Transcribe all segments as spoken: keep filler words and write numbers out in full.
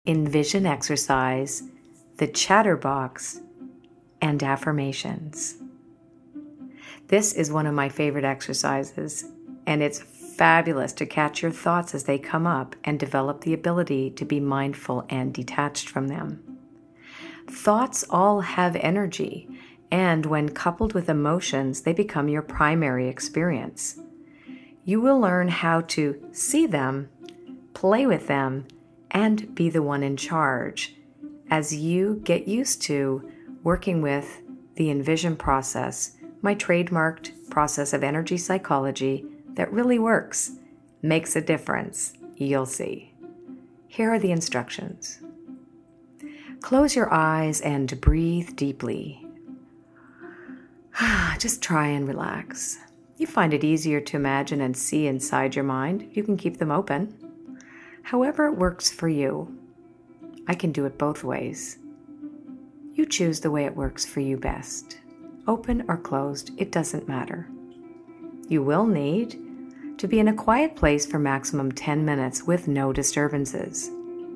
envision exercise, the chatterbox, and affirmations. This is one of my favorite exercises, and it's fabulous to catch your thoughts as they come up and develop the ability to be mindful and detached from them. Thoughts all have energy, and when coupled with emotions, they become your primary experience. You will learn how to see them, play with them, and be the one in charge as you get used to working with the Envision process, my trademarked process of energy psychology that really works, makes a difference, you'll see. Here are the instructions. Close your eyes and breathe deeply. Just try and relax. You find it easier to imagine and see inside your mind. You can keep them open. However it works for you. I can do it both ways. You choose the way it works for you best. Open or closed, it doesn't matter. You will need to be in a quiet place for maximum ten minutes with no disturbances.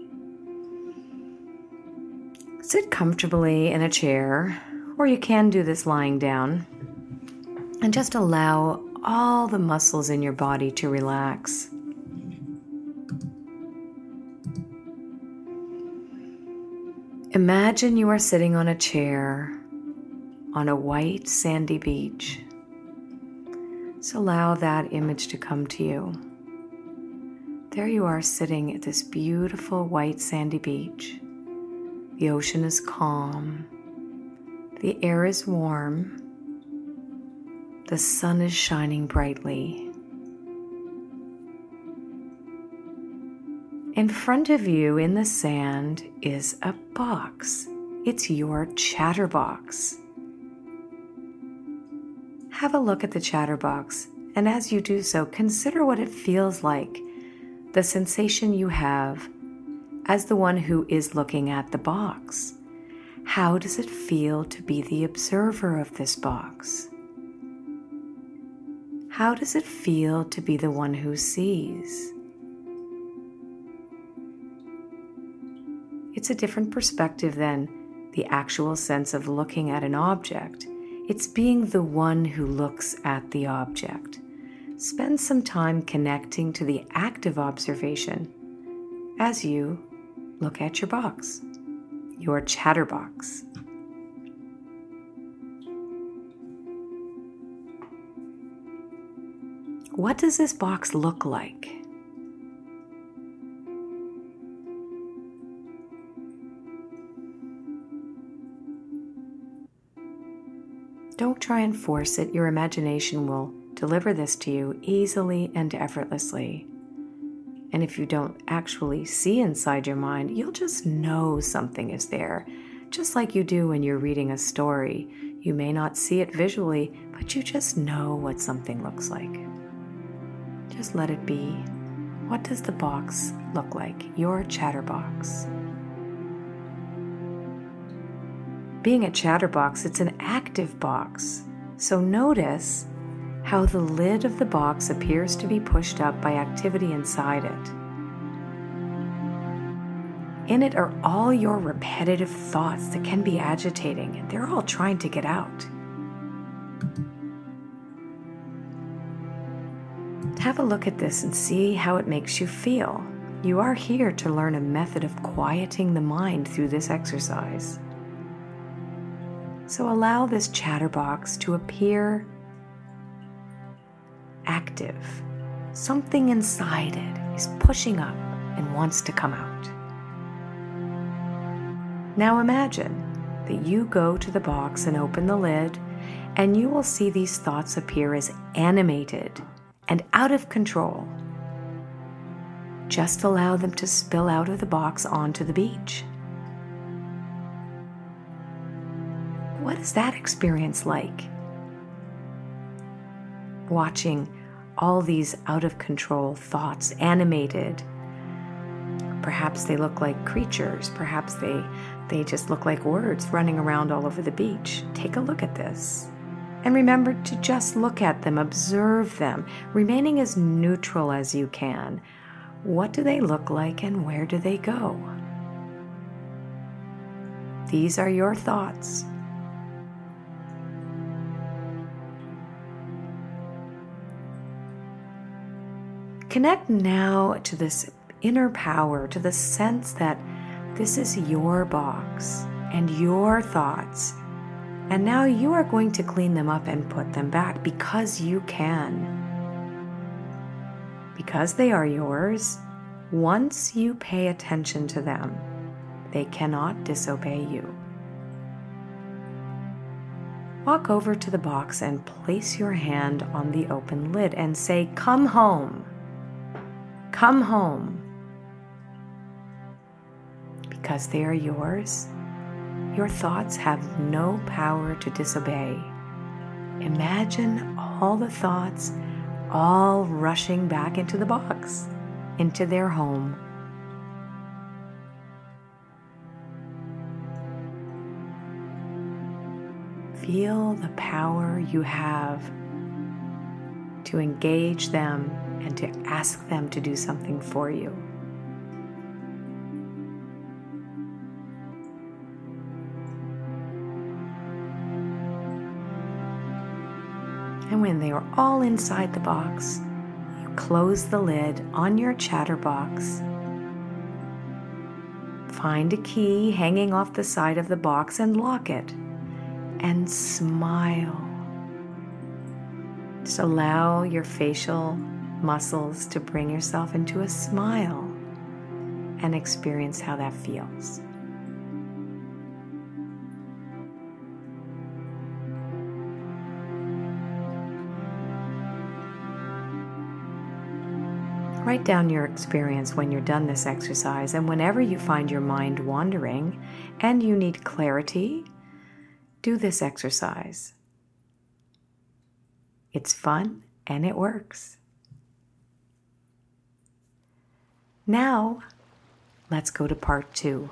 Sit comfortably in a chair, or you can do this lying down, and just allow all the muscles in your body to relax. Imagine you are sitting on a chair on a white sandy beach. So allow that image to come to you. There you are sitting at this beautiful white sandy beach. The ocean is calm. The air is warm. The sun is shining brightly. In front of you in the sand is a box. It's your chatterbox. Have a look at the chatterbox, and as you do so, consider what it feels like, the sensation you have as the one who is looking at the box. How does it feel to be the observer of this box? How does it feel to be the one who sees? It's a different perspective than the actual sense of looking at an object. It's being the one who looks at the object. Spend some time connecting to the active observation as you look at your box, your chatterbox. What does this box look like? Don't try and force it. Your imagination will deliver this to you easily and effortlessly. And if you don't actually see inside your mind, you'll just know something is there. Just like you do when you're reading a story. You may not see it visually, but you just know what something looks like. Just let it be. What does the box look like? Your chatterbox. Being a chatterbox, it's an active box. So notice how the lid of the box appears to be pushed up by activity inside it. In it are all your repetitive thoughts that can be agitating, and they're all trying to get out. Have a look at this and see how it makes you feel. You are here to learn a method of quieting the mind through this exercise. So allow this chatterbox to appear active. Something inside it is pushing up and wants to come out. Now imagine that you go to the box and open the lid, and you will see these thoughts appear as animated and out of control. Just allow them to spill out of the box onto the beach. What is that experience like? Watching all these out of control thoughts animated. Perhaps they look like creatures. Perhaps they, they just look like words running around all over the beach. Take a look at this. And remember to just look at them, observe them, remaining as neutral as you can. What do they look like and where do they go? These are your thoughts. Connect now to this inner power, to the sense that this is your box and your thoughts. And now you are going to clean them up and put them back because you can. Because they are yours, once you pay attention to them, they cannot disobey you. Walk over to the box and place your hand on the open lid and say, "Come home. Come home." Because they are yours, your thoughts have no power to disobey. Imagine all the thoughts all rushing back into the box, into their home. Feel the power you have to engage them and to ask them to do something for you. And when they are all inside the box, you close the lid on your chatterbox. Find a key hanging off the side of the box and lock it. And smile. Just allow your facial muscles to bring yourself into a smile and experience how that feels. Write down your experience when you're done this exercise, and whenever you find your mind wandering and you need clarity, do this exercise. It's fun and it works. Now, let's go to part two.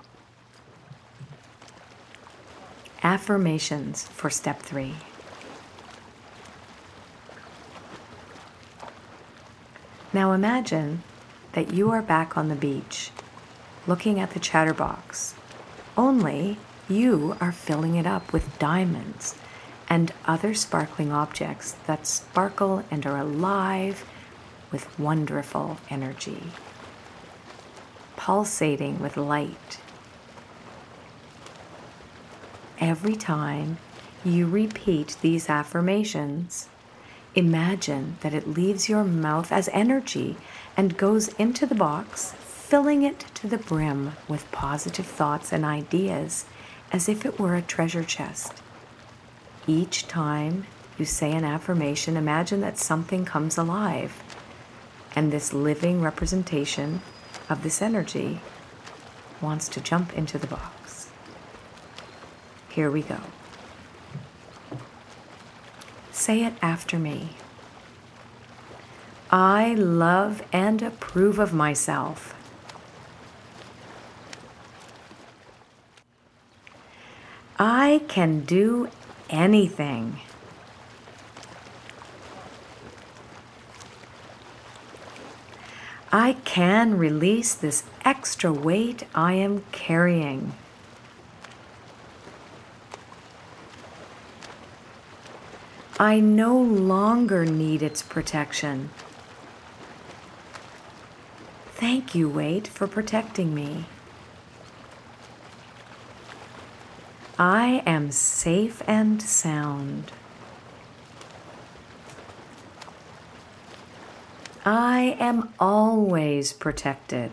Affirmations for step three. Now imagine that you are back on the beach, looking at the chatterbox, only you are filling it up with diamonds and other sparkling objects that sparkle and are alive with wonderful energy, pulsating with light. Every time you repeat these affirmations, imagine that it leaves your mouth as energy and goes into the box, filling it to the brim with positive thoughts and ideas, as if it were a treasure chest. Each time you say an affirmation, imagine that something comes alive, and this living representation of this energy wants to jump into the box. Here we go. Say it after me. I love and approve of myself. I can do anything. I can release this extra weight I am carrying. I no longer need its protection. Thank you, weight, for protecting me. I am safe and sound. I am always protected.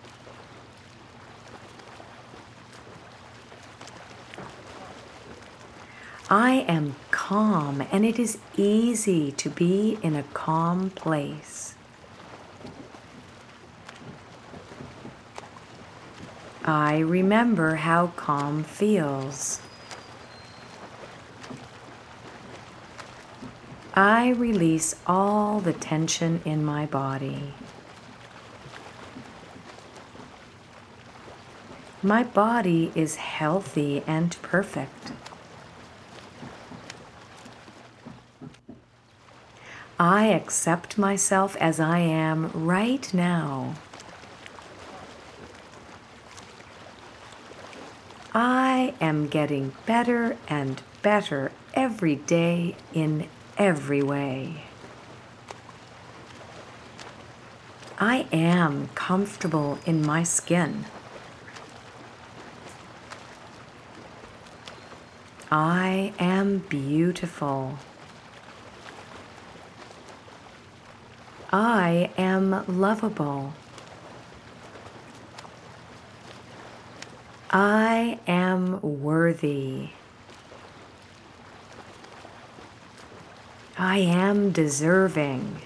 I am calm, and it is easy to be in a calm place. I remember how calm feels. I release all the tension in my body. My body is healthy and perfect. I accept myself as I am right now. I am getting better and better every day in every way. I am comfortable in my skin. I am beautiful. I am lovable. I am worthy. I am deserving.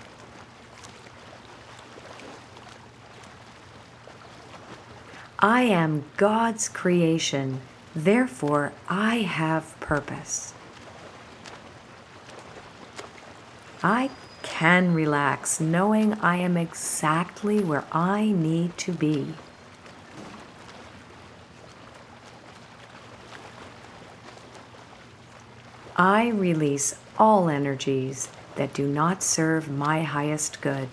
I am God's creation, therefore I have purpose. I can relax knowing I am exactly where I need to be. I release all energies that do not serve my highest good.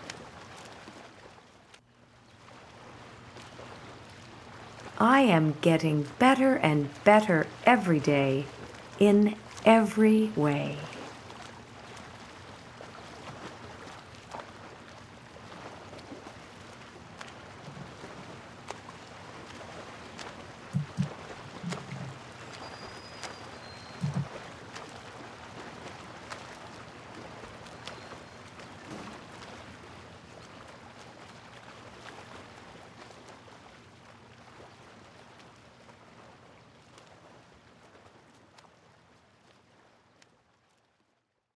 I am getting better and better every day in every way.